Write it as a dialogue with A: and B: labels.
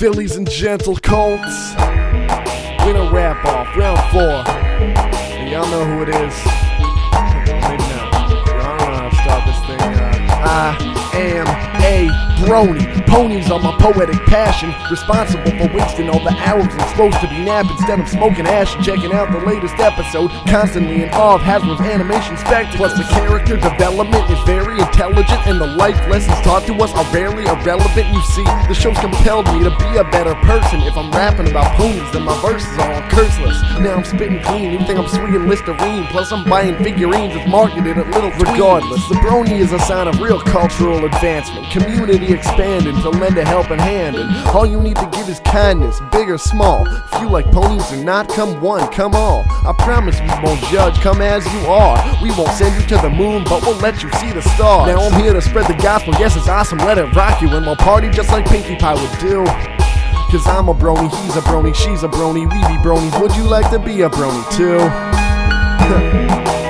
A: Fillies and gentle colts. Winner wrap off, round 4. And y'all know who it is. Maybe not. I don't know how to start this thing. I am a brony. Ponies are my poetic passion, responsible for wasting all the hours I'm supposed to be napping instead of smoking ash and checking out the latest episode. Constantly in awe of Hasbro's animation spectacles. Plus the character development is very intelligent, and the life lessons taught to us are rarely irrelevant. You see, the show's compelled me to be a better person. If I'm rapping about ponies, then my verses are all curseless. Now I'm spitting clean, you think I'm swinging Listerine. Plus I'm buying figurines that's marketed at little tweens. Regardless, the brony is a sign of real cultural advancement, community expanding to lend a helping hand, and all you need to give is kindness, big or small. If you like ponies or not, come one, come all. I promise we won't judge, come as you are. We won't send you to the moon, but we'll let you see the stars. Now I'm here to spread the gospel, yes it's awesome, let it rock you, and we'll party just like Pinkie Pie would do. Cause I'm a brony, he's a brony, she's a brony, we be bronies. Would you like to be a brony too?